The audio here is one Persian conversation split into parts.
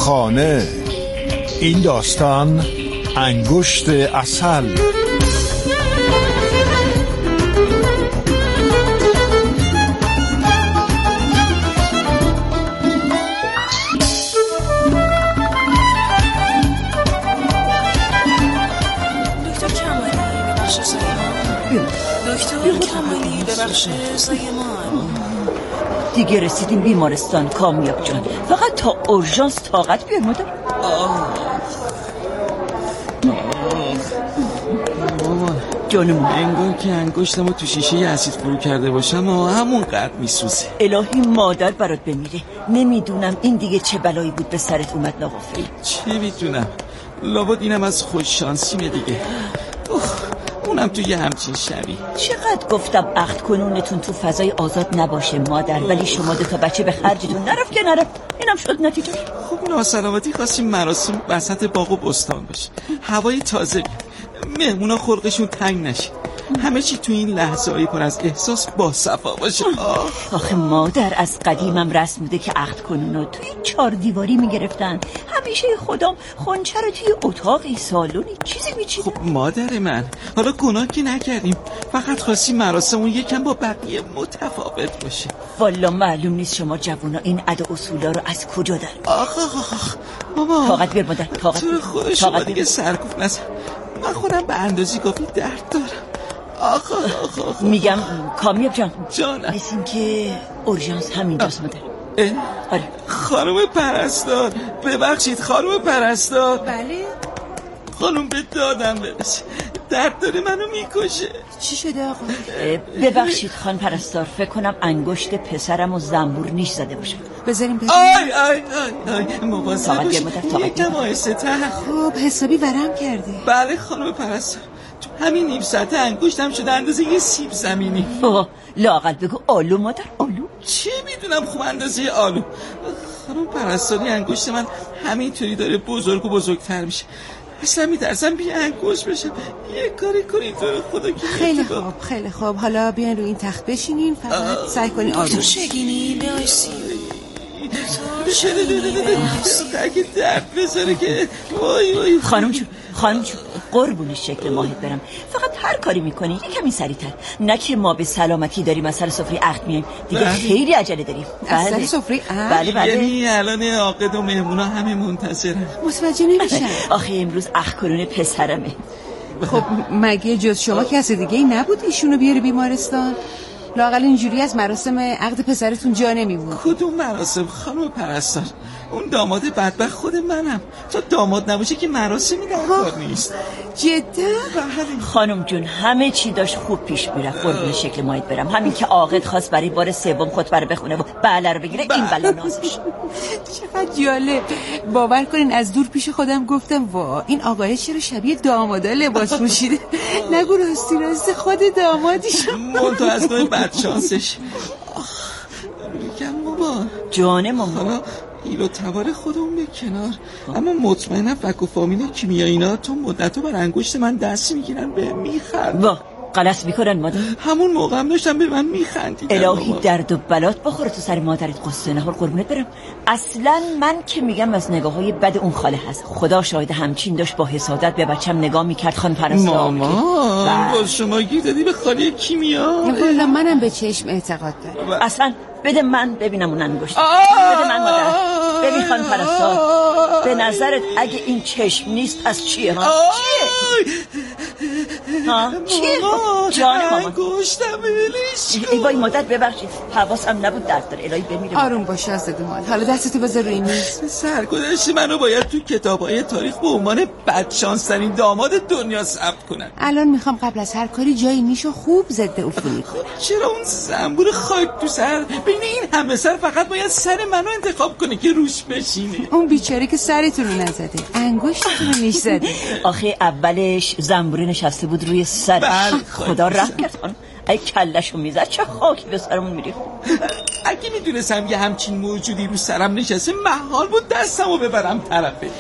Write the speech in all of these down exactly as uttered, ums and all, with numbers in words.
خانه. این داستان انگشت عسل. دکتر کمالی ببخش زایمان. دیگه رسیدیم بیمارستان کامیاب جان. فقط تا اورژانس طاقت بیار مادر. مامان جانم، انگار که انگشتمو تو شیشه اسید فرو کرده باشم و همون قد میسوزه. الهی مادر برات بمیره. نمیدونم این دیگه چه بلایی بود به سرت اومد ناغافل. چه میدونم، لابد اینم از خوششانسیمه دیگه. اونم تو یه همچین شبی. چقدر گفتم عقد کنونتون تو فضای آزاد نباشه مادر، ولی شما دو تا بچه به خرجتون نرفت که نرفت. اینم شد نتیجه. خب ناسلامتی خواستیم مراسم وسط باغ و بستان باشه، هوای تازه بیاد، مهمونا خلقشون تنگ نشه، همه چی تو این لحظه های پر از احساس با صفا باشه. آه. آخه مادر از قدیمم رسم بوده که عقد کنونو توی چار دیواری میگرفتن. همیشه خودم خونچه رو توی اتاقی سالونی چیزی میچیدم. خب مادر من، حالا گناه که نکردیم، فقط خواستیم مراسمون یکم با بقیه متفاوت باشه. والا معلوم نیست شما جوونا این عد و اصولا رو از کجا در آخ آخ آخ بابا، طاقت بیار مادر، طاقت تو خود شما دیگه سرکوف نزن، من خودم به اندازی کافی درد دارم. آخ آخ آخ میگم کامیاب جان جانم، مثل که اورژانس همینجاست مادر. آره خانم پرستار، ببخشید خانم پرستار. بله خانم به دادم برسه، درد داره منو میکشه. چی شده آقا؟ ببخشید خان پرستار، فکر کنم انگشت پسرم و زنبور نیش زده باشه. بذاریم بذاریم. آی آی آی آی مواظب باشید، یکم آهسته تر. خب حسابی ورم کرده. بله خانم پرستار، تو همین نیم ساعته انگشتم شده اندازه یه سیب زمینی. اوه لااقل بگو آلو مادر، آلو. چه میدونم خوب اندازه آلو. خانم پرستاری انگشت من همینطوری داره بزرگ و بزرگتر میشه، اصلا میترسم بی انگشت بشم. یه کاری کنید تو رو خدا که خیلی خوب خیلی خوب. حالا بیاین روی این تخت بشینین، فقط سعی کنین آروم. تو شگینی بیایسی شده ده ده ده ده اگه درد بذاره که وای وای. خانم چون خانم چون قربونش شکل ماهت برم، فقط هر کاری میکنی یه کمی سریعتر، نه که ما به سلامتی داریم از سر سفره عقد میایم دیگه. بله. خیلی عجله داریم. از سر سفره عقد؟ بله بله. یعنی الان عاقد و مهمونا همه منتظرن. متوجه نمیشن. آخه امروز عقد کنون پسرمه. خب مگه جز شما کسی دیگه ای نبود ایشونو بیاره بیمارستان؟ لااقل اینجوری از مراسم عقد پسرتون جا نمیمون. کدوم مراسم خانم پرستار؟ اون داماد بدبخت خود منم. تا داماد نباشه که مراسمی در کار نیست. جدا؟ خانم جون همه چی داشت خوب پیش میرفت، قربون شکل ماهت برم. همین که عاقد خواست برای بار سوم خطبه رو بخونه و بله رو بگیره، این بلا نازش. چقدر جالب. باور کنین از دور پیش خودم گفتم وا این آقای چرا شبیه دامادا لباس پوشیده. نگو راستی راستی خود دامادیش. منتها از نوع بدشانسش. میگم بابا جان مامان، حالا ایل و توار خودمون به کنار، اما مطمئنم فک و فامیل کیمیا اینا تو مدتو بر انگشت من دست میگیرن به میخند. وا غلط میکنن مادر. همون موقع هم داشتم به من میخندیدن. الهی درد و بلات بخوره تو سر مادرت، قصه نخور قربونت برم. اصلا من که میگم از نگاه های بد اون خاله هست. خدا شاهد همچین داشت با حسادت به بچم نگاه میکرد. خان پرستار مامان باز شما گیر دادی به خاله کیمیا. والا منم به چشم اعتقاد دارم. اصلا بده من ببینم اون انگشت. بده من مادر. ببین خان پرستار، به نظرت اگه این چشم نیست پس چیه ها؟ چیه؟ ها چیه؟ جان مامان انگشتم بلیش. ای وای مادر ببخشید حواسم نبود درد داره. الهی بمیره. آروم باش آزاده مال. حالا دستتو بذار روی میز. سرگذشت منو باید تو کتاب‌های تاریخ به عنوان بدشانس‌ترین داماد دنیا ثبت کنن. الان میخوام قبل از هر کاری جایی نیشو خوب ضد عفونی کنم. چرا اون زنبور خاک تو سر بین این همه سر فقط باید سر منو انتخاب کنه که روش بشینه؟ اون بیچاره که سرتون رو نزده، انگشتتون رو نیش زده. آخه اولش زنبوری نشسته بود روی سرش. بله خدا رحم کرد خانم. ای کلشو میزد چه خاکی به سرمون میریخت. اگه میدونستم یه همچین موجودی رو سرم نشسته محال بود دستمو ببرم طرفش.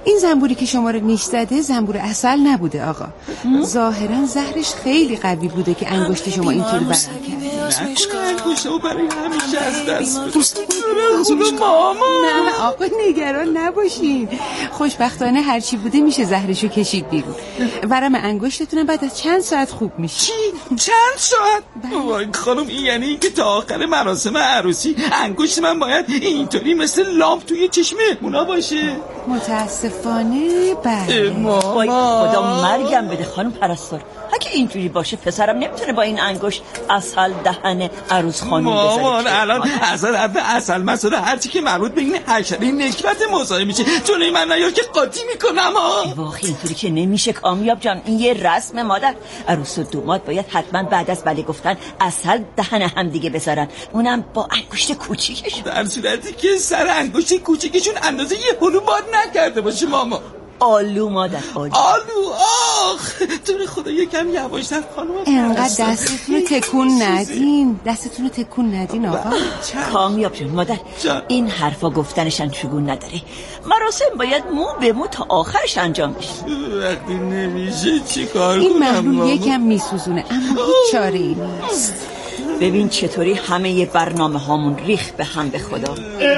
این زنبوری که شما رو نیش زده زنبور عسل نبوده آقا. ظاهرا زهرش خیلی قوی بوده که انگشت شما اینطوری برم کرد. نکنه انگشتمو برای همیشه از دست بده. ماما نه آقا نگران نباشین، خوشبختانه هرچی بوده میشه زهرشو کشید بیرون. ورم انگشتتونم بعد از چند ساعت خوب میشه. چی؟ چند ساعت؟ وای خانم این یعنی اینکه تا آخر مراسم عروسی انگشت من باید اینطوری مثل لامپ توی چشم مهمونا باشه؟ متاسفانه بله. وای خدا مرگم بده خانم پرستار، اگه اینجوری باشه پسرم نمیتونه با این انگشت عسل دهن عروس خانم بذاره. مامان الان عسل حرف عسل مسئله هرچی که مربوط به این حشره نکبت مزاحم میشه جلوی من نیار که قاطی میکنم ها. واقعا اینطوری که نمیشه کامیاب جان، این یه رسم مادر. عروس و دوماد باید حتما بعد از بله گفتن عسل دهن هم دیگه بذارن، اونم با انگشت کوچیکشون، در صورتی که سر انگشت کوچیکشون اندازه یه هلو باد نکرده باشه ماما. آلو مادر آلو آلو آخ تو رو خدا یکم یواشتر خانم. انقدر دستتون رو تکون ندین، دستتون رو تکون ندین آقا. کامیاب جون مادر جان. این حرفا گفتنشن شگون نداره، مراسم باید مو به مو تا آخرش انجام بشه. وقتی نمیشه چی کار این کنم؟ این محلول یکم میسوزونه اما هیچ چاره ای نیست. ببین چطوری همه ی برنامه هامون ریخ به هم به خدا.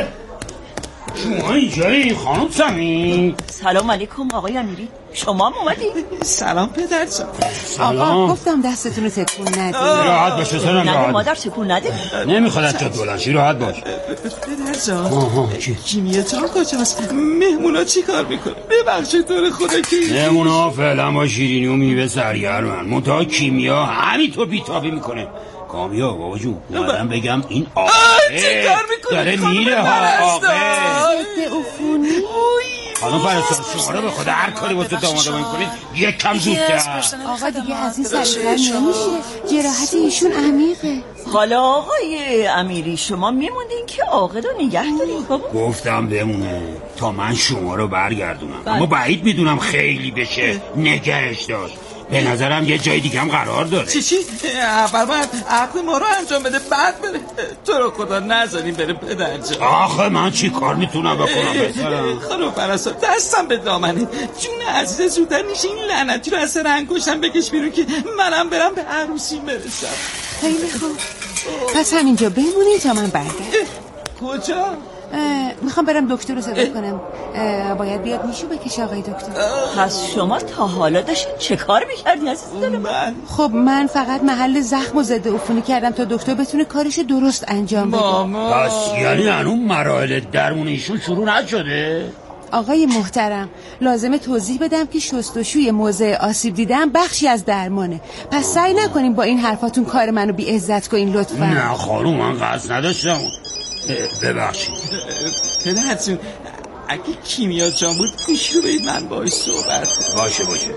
شما اینجایی خانم سمی؟ سلام علیکم آقای امیری، شما هم اومدی؟ سلام پدر جان. آقا گفتم دستتون رو تکون ندید. راحت باش سرم نه راحت. مادر تکون نده. نمیخواد از جات بلند شی، راحت باش. پدر جان کیمیا جان کجاست؟ مهمونا چی کار میکنه؟ ببخشید تو رو خدا که مهمونا فعلا با شیرینی و میوه سرگرمن، منتها کیمیا همینطور بیتابی میکنه. کامیاب بابا جون اومدم بگم این آقا چی کار میکنه؟ داره میره ها آقا. ضد عفونی خانم پرستار شما رو به خدا هر کاری واسه دامادم میکنید یک کم زودتر. آقا دیگه از این سریعتر نمیشه، جراحت ایشون عمیقه. حالا آقای امیری شما میموندین که عاقد رو نگه دارین بابا؟ گفتم بمونه تا من شما رو برگردونم، اما بعید میدونم خیلی بشه نگهش داشت. به نظرم یه جای دیگه هم قرار داره. چی چی؟ اول باید عقل ما رو انجام بده بعد بره. تو رو خدا نذاریم بره پدر جان. آخه من چی کار میتونم بکنم بسرم؟ خانم پرستار دستم به دامنه جون عزیز زودتر نیشه این لعنتی رو از سر انگشتم بکش بیرون که منم برم به عروسی برسم. خیلی خوب پس همینجا بمونید تا من برگردم. کجا؟ میخوام برم دکتر رو صدا کنم، باید بیاد نیشو بکشه آقای دکتر. پس شما تا حالا داشتین چه کار میکردی عزیز دلم؟ خب من فقط محل زخم و ضد عفونی کردم تا دکتر بتونه کارشو درست انجام بده. پس یعنی هنوز مراحل درمون ایشون شروع نشده؟ آقای محترم لازمه توضیح بدم که شستشوی موضع آسیب دیدن بخشی از درمانه، پس سعی نکنین با این حرفاتون کار منو بی عزت کنین لطفا. نه خانوم من قصد نداشتم، ببخشید. پدر جون اگه کیمیا جان بود گوش رو بید من باش صحبت. باشه باشه.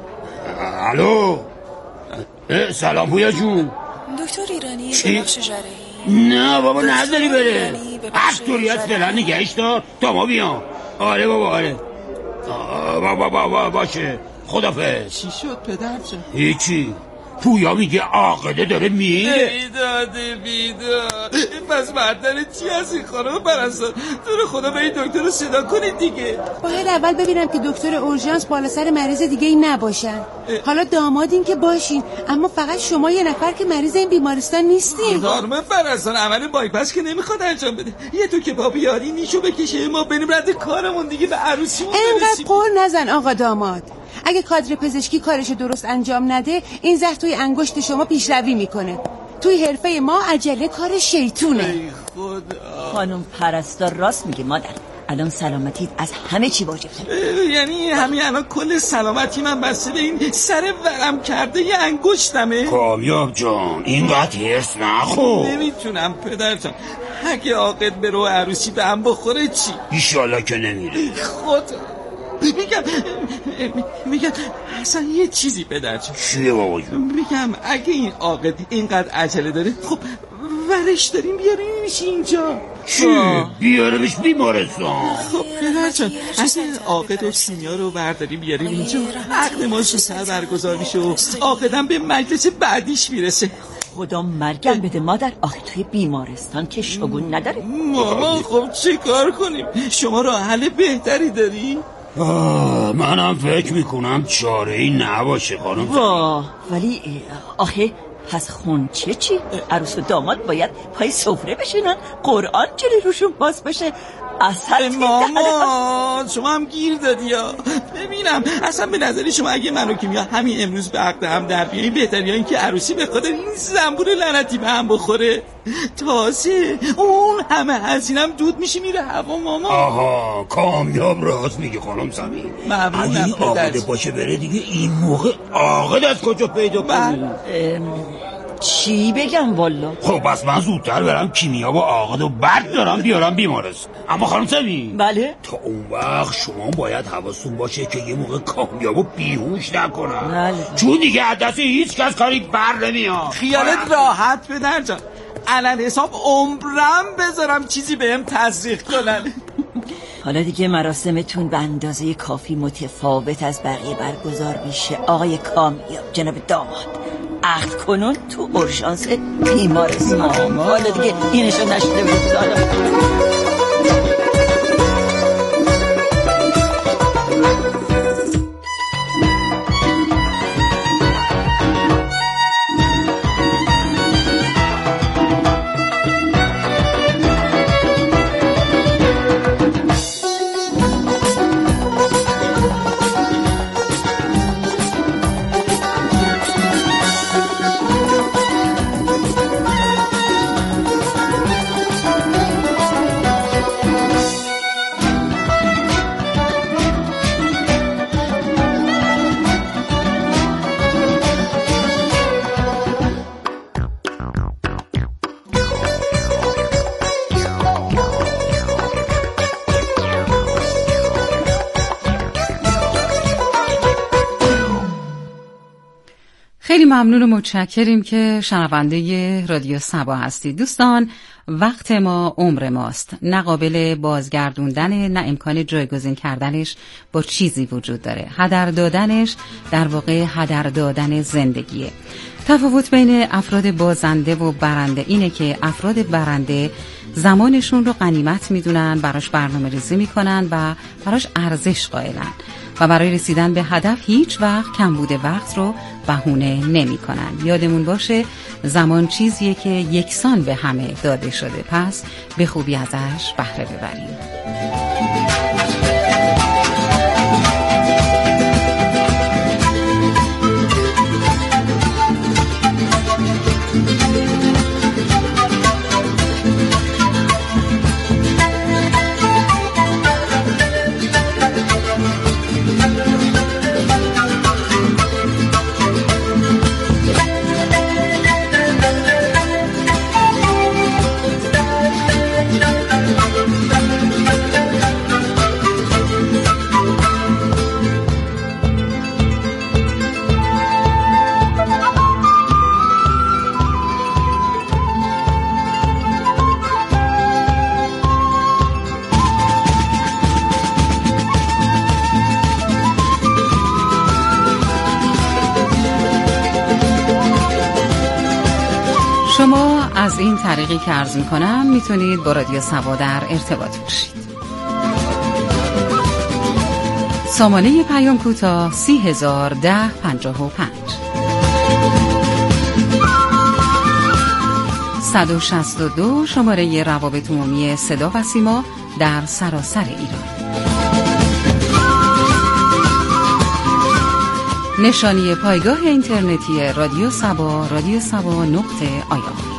الو سلام پویا جون. دکتر ایرانی چی؟ ببخش جراحی. نه بابا نداری بره، اکتوریت فعلا نگهش دار تا ما بیام. آره بابا آره بابا بابا باشه خدافظ. چی شد پدر جان؟ هیچی، پویا میگه عاقده داره میره. بیداده بیداد پس مردن چی هستی خانم پرستار؟ تو رو خدا به این دکتر رو صدا کنید دیگه. باید اول ببینم که دکتر اورژانس بالا سر مریض دیگه ای نباشن. حالا دامادین که باشین اما فقط شما یه نفر که مریض این بیمارستان نیستین. خانم پرستار عمل بایپاس که نمیخواد انجام بده، یه تو که با بیاری نیشو بکشه ما بریم رد کارمون دیگه به عروسیمون برسیم. اینقدر قول نزن آقا داماد، اگه کادر پزشکی کارشو درست انجام نده این زخم توی انگشت شما پیشروی میکنه. توی حرفه ما عجله کار شیطونه. ای خدا. خانم پرستار راست میگه مادر، الان سلامتیت از همه چی واجب‌تره. یعنی همین الان کل سلامتی من بسته به این سر ورم کرده یه انگشتمه. کامیاب جان اینقدر هرس نخور. نمیتونم پدر جان، اگه عاقد به رو عروسی به هم بخوره چی؟ ایشالله که نمیره. خدا میگم میگم اصلا یه چیزی پدر جان. چیه بابا جون؟ میگم اگه این عاقد اینقدر عجله داره خب ورش داریم بیارینش اینجا. چی؟ بیارمش بیمارستان. خب پدر جان اصلا عاقد و کیمیا رو برداریم بیاریم اینجا عقد ما سر برگزار میشه و عاقدم به مجلس بعدیش میرسه. خدا مرگم بده مادر، آخه توی بیمارستان که شگون نداره. ماما خب چه کار کنیم؟ شما راه حل بهتری داری؟ منم فکر میکنم چاره ای نباشه خانم. واه، ولی آخه پس خونچه چی؟ عروس و داماد باید پای سفره بشینن، قرآن جلوی روشون باز بشه. اصلا ماما شما هم گیر دادی یا ببینم. اصلا به نظری شما اگه من و کیمیا همین امروز به عقد هم در بیاییم بهتر یا اینکه عروسی به خاطر این زنبور لعنتی به هم بخوره؟ تازه اون همه هزینم دود میشه میره هوا ماما. آها کامیاب راست میگه خانم سمی. ممنونم اگه عاقده باشه بره دیگه این موقع عاقد از کجا پیدا کنی؟ چی بگم والا؟ خب بس من زودتر برم کیمیا و عاقد و بعد دارم بیارم بیمارستان. اما خانم سمی بله تا اون وقت شما باید حواستون باشه که یه موقع کامیابو بیهوش نکنن. بله. چون دیگه از دست هیچ کس کاری بر نمیاد. خیالت راحت پدر جان، علل حساب عمرم بذارم چیزی بهم تزریق کنن. حالا دیگه مراسمتون به اندازه کافی متفاوت از بقیه برگزار میشه آقای کامیاب جناب داماد. عقد کنون تو اورژانس بیمارستان. حالا دیگه اینشو نشده بود. خیلی ممنون و متشکریم که شنونده رادیو صبا هستید. دوستان، وقت ما عمر ماست، نه قابل بازگردوندن، نه امکان جایگزین کردنش با چیزی وجود داره. هدر دادنش در واقع هدر دادن زندگیه. تفاوت بین افراد بازنده و برنده اینه که افراد برنده زمانشون رو غنیمت میدونن، براش برنامه ریزی میکنن و براش ارزش قائلن و برای رسیدن به هدف هیچ وقت کمبود وقت رو بهونه نمی کنن. یادمون باشه زمان چیزیه که یکسان به همه داده شده، پس به خوبی ازش بهره ببریم. شما از این طریقی که عرض می‌کنم میتونید با رادیو صبا در ارتباط باشید. سامانه پیام کوتاه سی هزار ده پنجاه و پنج صد و شصت و دو شماره روابط عمومی صدا و سیما در سراسر ایران. نشانی پایگاه اینترنتی رادیو صبا رادیو صبا نقطه آی آر.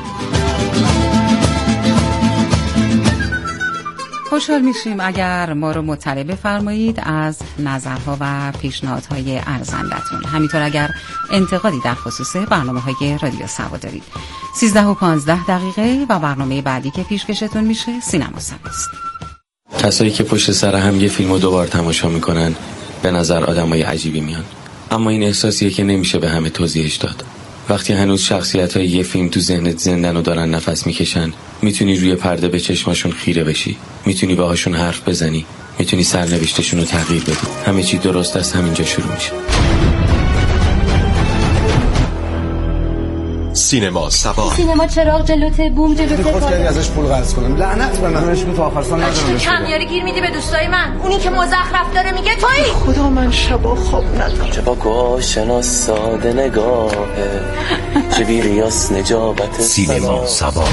خوشحال میشیم اگر ما رو مطلع بفرمایید از نظرها و پیشنهادهای ارزندتون. همینطور اگر انتقادی در خصوص برنامه‌های رادیو صبا دارید. سیزده و پانزده دقیقه و برنامه بعدی که پیشکشتون میشه سینما صباست. کسایی که پشت سر هم یه فیلمو دوبار تماشا میکنن به نظر آدمای عجیبی میان، اما این احساسیه که نمیشه به همه توضیحش داد. وقتی هنوز شخصیت‌های یه فیلم تو ذهنت زندن و دارن نفس میکشن، میتونی روی پرده به چشماشون خیره بشی، میتونی باهاشون حرف بزنی، میتونی سرنوشتشون رو تغییر بدی. همه چی درست از همینجا شروع میشه. سینما سبا. سینما چراغ جلوته، بوم جلوته. خود کردی ازش پول قرض کنم. لعنت به من. منش تو آخر سال ندارم. کمیاری گیر میدی به دوستای من. اونی که مزخرف داره میگه تویی. خدا من شبا خواب ندارم. چه با گوشنا ساده نگاهه. چه بیریاس نجابت سینما سبا.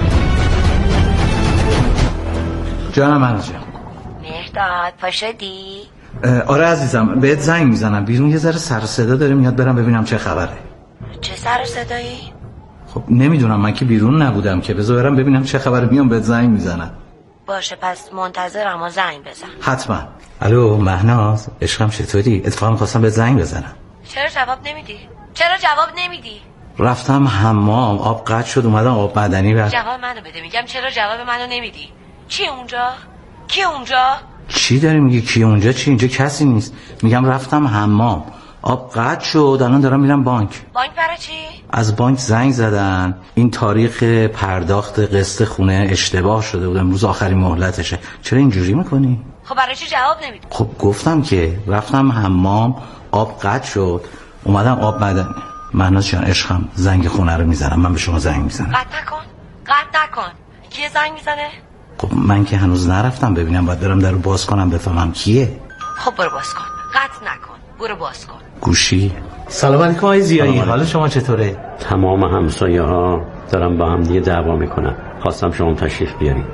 جانم من جان. مهداد پاشدی؟ آره عزیزم بهت زنگ میزنم. بیرون یه ذره سر و صدا داره میاد، برم ببینم چه خبره. چه سر و صدایی؟ خب نمیدونم، من که بیرون نبودم که، بذار برم ببینم چه خبره، میام بهت زنگ میزنم. باشه پس منتظرم و زنگ بزن. حتما. الو مهناز عشقم چطوری؟ اتفاقا می‌خواستم بهت زنگ بزنم. چرا جواب نمیدی؟ چرا جواب نمیدی؟ رفتم حمام، آب قطع شد، اومدم آب معدنی بر. جواب منو بده. میگم چرا جواب منو نمیدی؟ کی اونجا؟ کی اونجا؟ چی داری میگی کی اونجا؟ چی اینجا کسی نیست. میگم رفتم حمام، آب قطع شد، الان دارم میرم بانک. بانک برای چی؟ از بانک زنگ زدن، این تاریخ پرداخت قسط خونه اشتباه شده بود، امروز آخرین مهلتشه. چرا اینجوری میکنی؟ خب برای چی جواب نمیدی؟ خب گفتم که رفتم حمام، آب قطع شد، اومدم آب معدنی. مهناز جان عشقم زنگ خونه رو میزنم، من به شما زنگ میزنم. قطع نکن قطع نکن. کیه زنگ میزنه؟ خب من که هنوز نرفتم ببینم، باید برم درو باز کنم بفهمم کیه. خب برو باز کن. قطع نکن. برو باز کن. گوشی. سلام علیکم آقای زیایی، حال شما چطوره؟ تمام همسایه ها دارن با هم دیگه دعوا میکنن، خواستم شما تشریف بیاریم.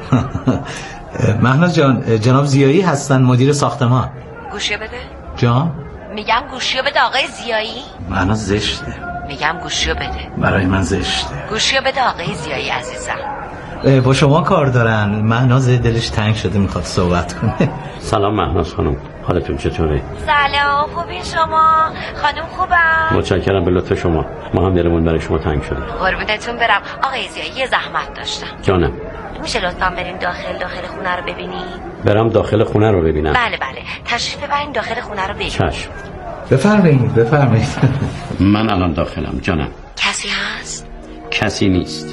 مهناز جان جناب زیایی هستن، مدیر ساختمان. گوشی بده. جان؟ میگم گوشیو بده آقای زیایی. مهناز زشته. میگم گوشیو بده. برای من زشته. گوشیو بده آقای زیایی عزیزم. با شما کار دارن. مهناز دلش تنگ شده میخواد صحبت کنه. سلام مهناز خانم، حالتون چطوره؟ سلام، خوبین شما؟ خانم خوبم؟ متشکرم به لطف شما، ما هم دلمون برای شما تنگ شده. قربونتون برم. آقای زیایی یه زحمت داشتم. جانم. میشه لطفا بریم داخل داخل خونه رو ببینی؟ برم داخل خونه رو ببینم؟ بله بله، تشریف ببرین داخل خونه رو ببینید. چشم. بفرمایید بفرمایید. من الان داخلم. جانم. کسی هست؟ کسی نیست.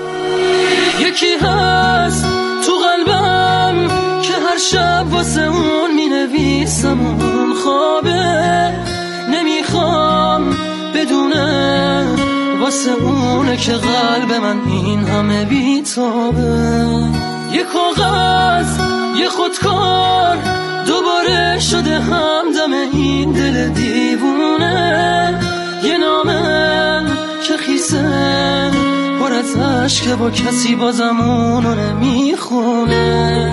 یکی هست تو قلبم که هر شب واسه اون می نویسم، اون خوابه نمیخوام بدونه، واسه اونه که قلب من این همه بیتابه. یه کاغذ یه خودکار دوباره شده همدم این دل دیوونه، یه نامه که خیسه پر از عشق با کسی بازم اونو نمیخونه.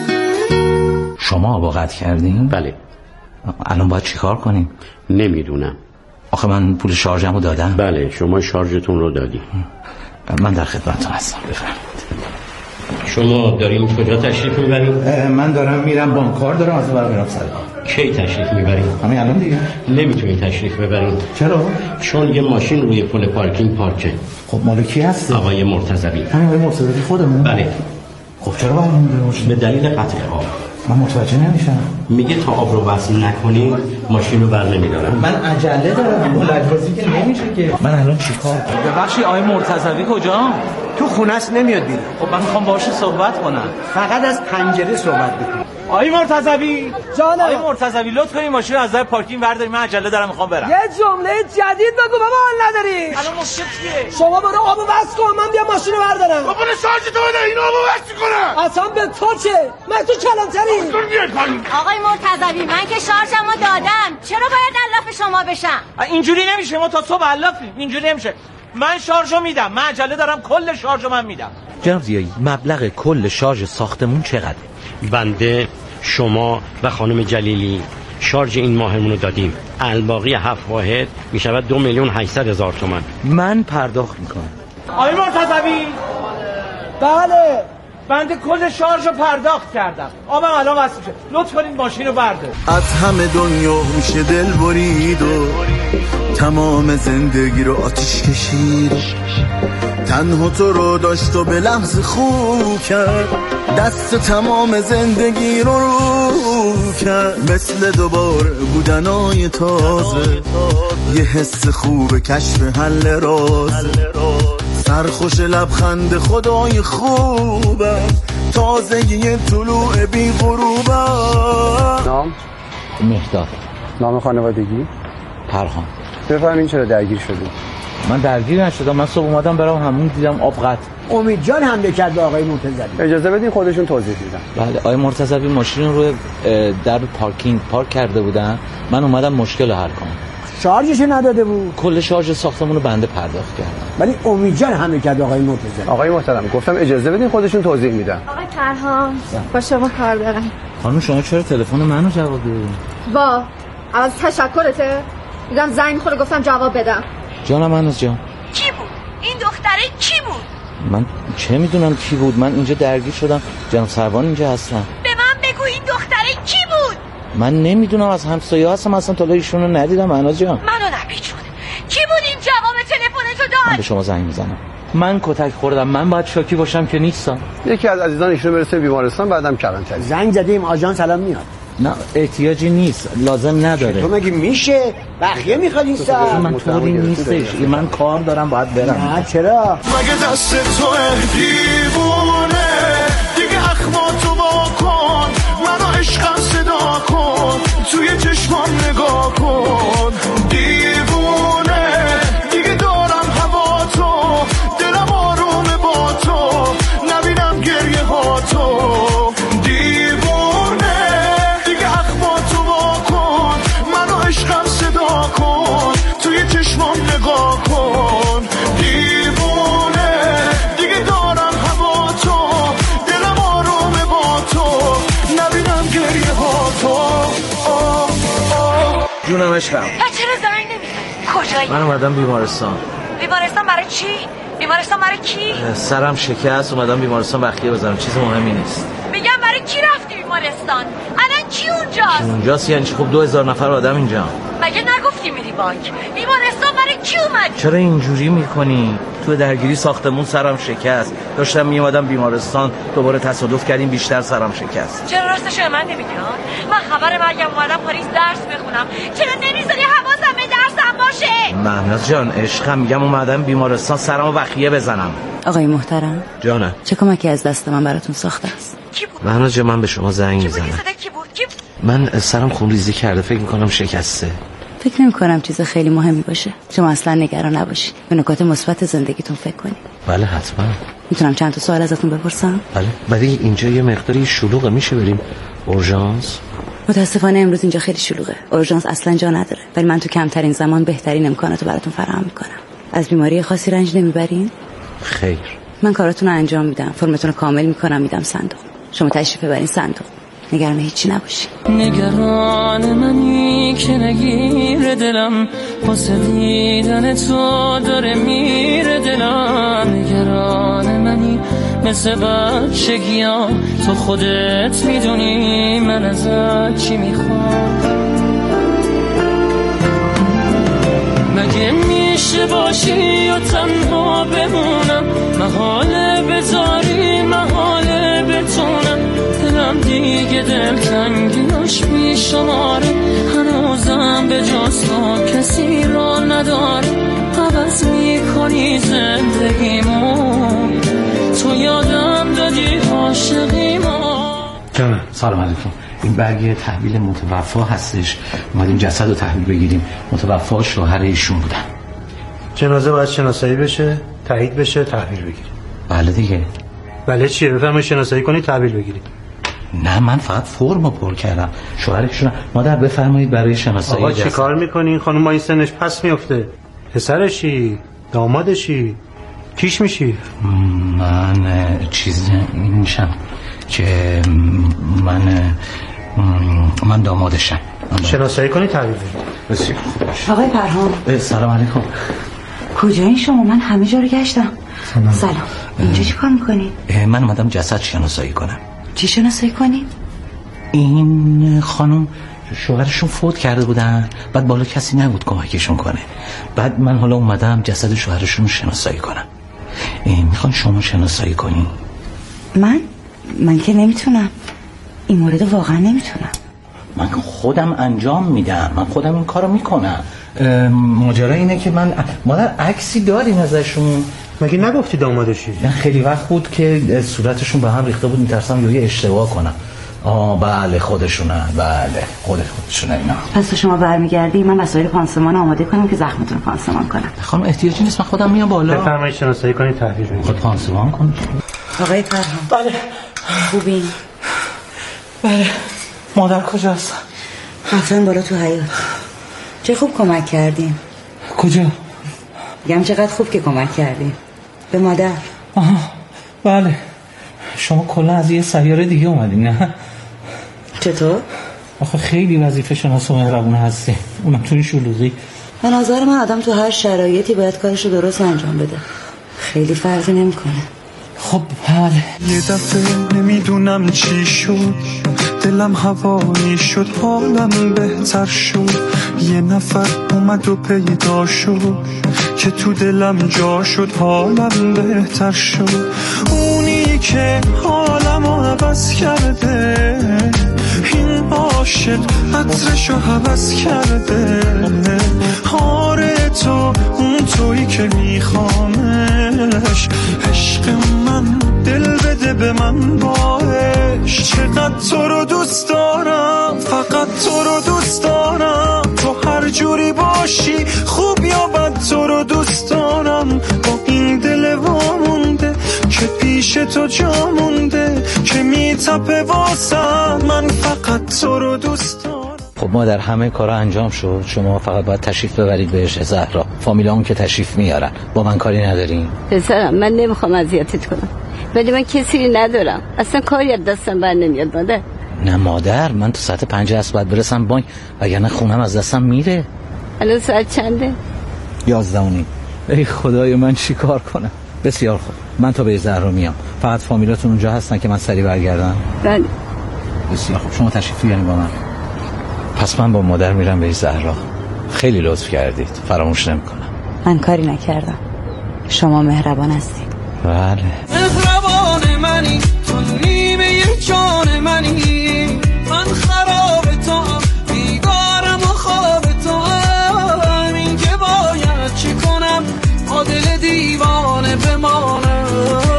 شما آب قطع کردین؟ بله. الان باید چی کار کنیم؟ نمیدونم. آخه من پول شارژمو دادم. بله شما شارژتون رو دادی. من در خدمتتون هستم، بفرمایید. شما داریم کجا تشریف میبریم؟ من دارم میرم بانک، کار دارم از برم میرم سلام. کی تشریف میبریم؟ همین الان دیگه. نمیتونی تشریف ببریم. چرا؟ چون یه ماشین روی پل پارکینگ پارکه. خب مال کی هست؟ آقای مرتضوی. همین آقای مرتضوی خودمون؟ بله. خب چرا باید اون به دلیل قطع آب. من متوجه نمیشم. میگه تا آب رو وصل نکنیم ماشین رو بر نمیدارم. من عجله دارم، ملجبازی که نمیشه که. من الان چیکار کنم؟ ببخشید آقای مرتضوی کجا؟ تو خونه است نمیاد بیرون. خب من میخوام باهاش صحبت کنم. فقط از پنجره صحبت بکنم. آقای مرتضوی جانم. آقای مرتضوی لطف کنید ماشین رو از در پارکینگ بردارید، من عجله دارم میخوام برم. یه جمله جدید بگو بابا، حال نداری. الان مشکل چیه؟ شما برو آبو بس کن، من بیام ماشین رو بردارم. بابا شارژ تو بده، این آبو بس کنه. اصلا به تو چه؟ من تو کلانتری. آقای مرتضوی من که شارژمو دادم، چرا باید الاف شما بشم؟ اینجوری نمیشه، ما تا صبح علافیم. اینجوری نمیشه. من شارژو میدم، من عجله دارم، کل شارژو من میدم. جناب زیایی مبلغ کل شارژ ساختمون چقدره؟ بنده شما و خانم جلیلی شارژ این ماهمون رو دادیم، الباقی هفت واحد میشود دو میلیون هشتصد هزار تومان. من پرداخت میکنم. آقای مرتضوی بله بنده کل شارژ رو پرداخت کردم، آبم الان وصل میشه، لطف کنید ماشین رو بردار. از همه دنیا میشه دل برید و تمام زندگی رو آتیش کشید، تنها تو رو داشت و به لحظه خوب کرد، دست تمام زندگی رو رو کرد، مثل دوباره بودنای تازه، یه حس خوب کشف حل راز، سرخوش لبخند خدای خوبم، تازگی طلوع بی غروبم. نام؟ مهداد. نام خانوادگی؟ پرهام. بفرمایید چرا درگیر شدید؟ من درگیر نشدم. من صبح اومدم برام همون دیدم آب قطع. امید جان حمله کرد به آقای مرتضوی. اجازه بدین خودشون توضیح میدن. بله آقای مرتضوی ماشین رو در پارکینگ پارک کرده بودن. من اومدم مشکل رو حل کنم. شارژش نداده بود. کل شارژ ساختمون رو بنده پرداخت کردم. ولی امید جان حمله کرد آقای مرتضوی. آقای محترم گفتم اجازه بدین خودشون توضیح میدن. آقای فرهام با شما کار دارم. خانم شما چرا تلفن منو جواب دادید؟ وا از تشکرته. دیدم زنگ می‌خوره گفتم جواب بدم. جانم منوز جان. کی بود؟ این دختره کی بود؟ من چه میدونم کی بود. من اینجا درگیر شدم. جناب سروان اینجا هستن. به من بگو این دختره کی بود؟ من نمیدونم از همسایه‌ها هستم اصلا تا ایشون رو ندیدم منوز جان. منو نپیچون. کی بود این جواب تلفنتو داد؟ من به شما زنگ میزنم. من کتک خوردم. من باید شاکی باشم که نیستم. یکی از عزیزان ایشون برسه بیمارستان بعدم کلانتری. زنگ زدیم آژانس الان میاد. نه احتیاجی نیست. لازم نداره. تو مگه میشه؟ بقیه میخواد این سر. من طوری نیستش. من کار دارم باید برم. نه چرا؟ مگه دست تو دیوونه دیگه اخماتو واکن منو عشقم صدا کن توی چشمان نگاه کن دیوونه دیگه دارم هوا تو دلم آرومه با تو نبینم گریه ها تو دیوونه دیگه اخماتو واکن منو عشقم صدا کن توی چشمان نگاه کن دیوونه دیگه دارم هوا تو دلم آرومه با تو نبینم گریه ها تو جونم عشقم. چرا زنگ نمیزنی؟ کجایی؟ من اومدم بیمارستان. بیمارستان برای چی؟ بیمارستان برای کی؟ سرم شکست اومدم بیمارستان بخیه بزنم. چیز مهمی نیست. میگم برای کی رفتی بیمارستان؟ الان کی اونجاست؟ اونجاست یعنی چی؟ خب دو هزار نفر آدم اینجا. مگه نگفتی میری بانک؟ بیمارستان برای کی اومدی؟ چرا اینجوری میکنی؟ تو درگیری ساختمون سرم شکست. داشتم میومدم بیمارستان دوباره تصادف کردیم بیشتر سرم شکست. چرا راستش من نمیگی؟ من خبر مرگم اومدم پاریس درس بخونم. چرا نمیذاری حواسم به درسم باشه؟ مهناز جان عشقم میگم اومدم بیمارستان سرمو بخیه بزنم. آقای محترم جانم چه کمکی از دست من براتون ساخته است؟ کی بود؟ مهناز جان من به شما زنگ میزنم. کی بود؟ کی بود؟ من سرم خونریزی کرده فکر میکنم شکسته. فکر نمی کنم چیز خیلی مهمی باشه. شما اصلا نگران نباشید. به نکات مثبت زندگیتون فکر کنید. بله حتما. میتونم چند تا سوال ازتون بپرسم؟ بله. ولی اینجا یه مقداری شلوغه میشه بریم اورژانس؟ متاسفانه امروز اینجا خیلی شلوغه. اورژانس اصلا جا نداره. ولی من تو کمترین زمان بهترین امکاناتو براتون فراهم میکنم. از بیماری خاصی رنج نمیبرین؟ خیر. من کاراتون رو انجام میدم. فرمتون رو کامل میکنم میدم صندوق. شما تشریف ببرین صندوق. نگران هیچی نباشی. نگران منی که نگیر دلم واسه دیدن تو داره میره دلم نگران منی مثل بچگی‌ها تو خودت میدونی من ازت چی میخوام مگه میشه باشی یا تنها بمونم محاله بذاری محاله بتونم دلم دیگه دلتنگیاش بیشماره هنوزم به جز تو کسی را نداره عوض میکنی زندگیمو تو یادم دادی عاشقیمو. جانم سلام علیکم. این برگه تحویل متوفا هستش. اومدیم جسد رو تحویل بگیریم. متوفا شوهر ایشون بودن. جنازه باید شناسایی بشه، تایید بشه، تحویل بگیریم. بله دیگه. بله چیه؟ بفرمایید شناسایی کنید تحویل بگیریم. نه من فقط فرمو پر کردم. شوهرشون مادر بفرمایید برای شناسایی. آقا چی کار میکنین؟ خانم ما این سنش پس میفته. پسرشی؟ دامادشی؟ کیش میشی؟ من چیز میشم که من من دامادشم. شناسایی کنید تحویل بدید. بسیار خوب. آقای پرهام سلام علیکم. کجایین شما؟ من همه جا رو گشتم. سلام. سلام. اینجا چی کار میکنید؟ من اومدم جسد شناسایی کنم. چی شناسایی کنید؟ این خانم شوهرشون فوت کرده بودن، بعد بالا کسی نبود کمکشون کنه. بعد من حالا اومدم جسد شوهرشون رو شناسایی کنم. میخوان شما شناسایی کنی؟ من؟ من که نمیتونم. این مورد واقعا نمیتونم. من خودم انجام میدم. من خودم این کارو میکنم. ماجرا اینه که من مادر عکسی دارین ازشون؟ مگه نگفتی دامادشی؟ من خیلی وقت بود که صورتشون به هم ریخته بود، میترسم یه اشتباه کنم. آه بله خودشونه، بله خود خودشونه اینا. پس تو شما برمیگردی من وسایل پانسمان آماده کنم که زخمتون پانسمان کنم. خانم احتیاجی نیست، من خودم میام بالا. بفرمایید شناسایی کنید تحویل بدید. خود پانسمان کن. آقای فرهان. بله. خوبین؟ بله. مادر کجاست؟ رفتن بالا تو حیاط. چه خوب کمک کردین. کجا؟ میگم چقدر خوب که کمک کردین به مادر. آها بله. شما کلا از یه سیاره دیگه اومدین نه؟ چطور؟ آخه خیلی وظیفه شناس و مهربون هستی، اونم تو این شلوغی. به نظر من آدم تو هر شرایطی باید کارشو درست انجام بده، خیلی فرقی نمیکنه. خب بله. یه دفعه نمیدونم چی شد، دلم هوایی شد، حالم بهتر شد. یه نفر اومد و پیدا شد که تو دلم جا شد، حالم بهتر شد. اونی که حالمو عوض کرده، این عاشق عطرشو حوض کرده. آره تو اون تویی که میخوامش، عشق من دل بده به من باش. چقدر تو رو دوست دارم، فقط تو رو دوست دارم. تو هر جوری باشی خوب یا بد تو رو دوست دارم. با این دل وامونده که پیش تو جا مونده، که میتپه واسم، من فقط تو رو دوست دارم. خب مادر همه کارا انجام شد، شما فقط باید تشریف ببرید بهش زهرا. فامیلا اون که تشریف میارن، با من کاری ندارین. پسرم من نمیخوام اذیتت کنم، ولی من کسی ندارم، اصلا کاری از دستم بر نمیاد. مادر نه مادر، من تو ساعت پنج عصر باید برسم بانک، وگرنه خونم از دستم میره. الان ساعت چنده؟ یازده و نیم. ای خدای من چی کار کنم. بسیار خوب، من تا به زهرا میام. فقط فامیلاتون اونجا هستن که من سریع برگردم؟ بله. بسیار خوب، شما تشریف بیارین با من. پس من با مادر میرم به زهرا. خیلی لطف کردید، فراموش نمیکنم. من کاری نکردم، شما مهربان هستید. بله. مهربان منی، تو نیمه جان منی، من خراب تو بیگارم و خواب تو. این که باید چی کنم با دل دیوانه بمانم.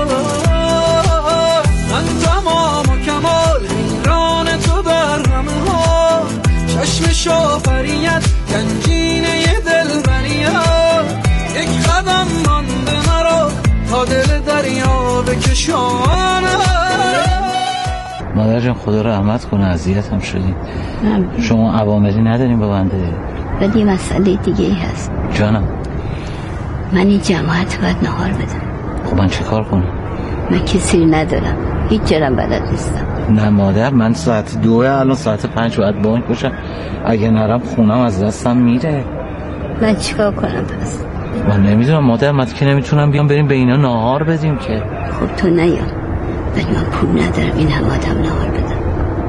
من تمام و کمال ایران تو برم ها، چشم شافریت گنجینه دل بریت. یک قدم مانده مرا تا دل دریا بکشانم. مادر جان خدا رحمت کنه، اذیتم شدیم. شما عواملی نداریم با بنده؟ ولی مسئله دیگه ای هست. جانم. من این جماعت باید نهار بدم. خب من چه کار کنم؟ من کسی ندارم، هیچ جرم بلد نیستم. نه مادر، من ساعت دوه، الان ساعت پنج باید بانک باشم. اگه نرم خونم از دستم میره. من چیکار کنم پس؟ من نمیدونم مادر، من که نمیتونم بیام بریم به اینا نهار بدیم که. خب تو نیا، ولی من پول ندارم این هم آدم نهار بدم.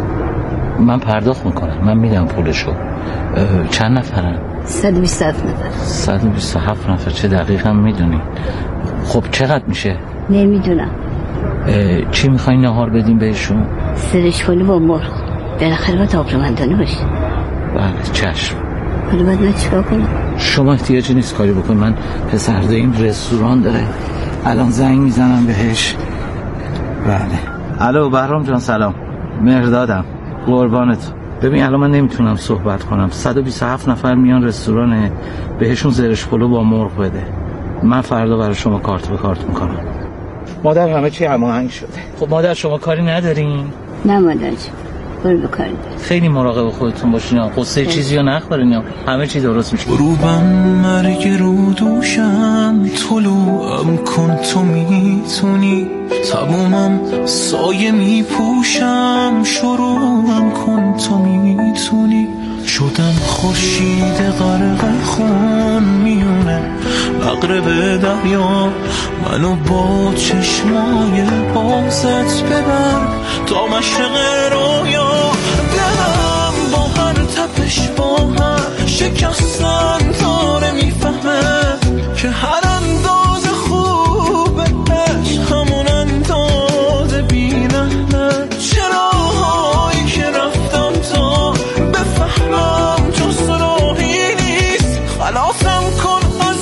من پرداخت میکنم، من میدم پولشو. چند نفرن؟ صد و بیست هفت نفر. صد و بیست و هفت نفر. چه دقیقا میدونی؟ خب چقدر میشه؟ نمیدونم. چی میخواین نهار بدیم بهشون؟ سرش کنی با مرغ، بالاخره باید آبرومندانه باشی. بله چشم. حالا باید من چیکار کنم؟ شما احتیاجی نیست کاری بکن، من پسرده این رستوران داره، الان زنگ میزنم بهش. بله. الو بهرام جان سلام، مهردادم، قربانت. ببین الان من نمیتونم صحبت کنم، صد و بیست و هفت نفر میان رستورانه، بهشون زرش پلو با مرغ بده. من فردا برای شما کارت به کارت میکنم. مادر همه چی هماهنگ شده. خب مادر شما کاری ندارین؟ نه مادر جان، برو بکاری دارم. خیلی مراقب خودتون باشین، قصه چیزی رو نخورین، همه چی درست میشه. روبم مرگ رو دوشم، طلوعم کن تو میتونی، تمومم سایه میپوشم، شروعم کن تو میتونی. شدم خورشید غرق خون میونه مغرب دریا، منو با چشمای بازت ببر تا مشرق رویا. دلم با هر تپش با هر شکستن داره میفهمه که هر انداز خوبه عشق همون انداز بی‌رحمه. چراهایی که رفتم تا بفهمم جز راهی نیست، خلاصم کن از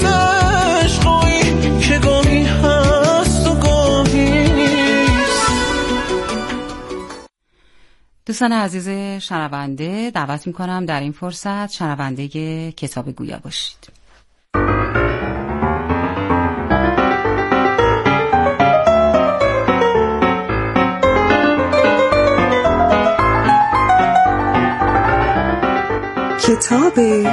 عشقایی که گاهی هست و گاهی نیست. دوستان عزیز شنونده، دعوت میکنم در این فرصت شنونده کتاب گویا باشید. کتاب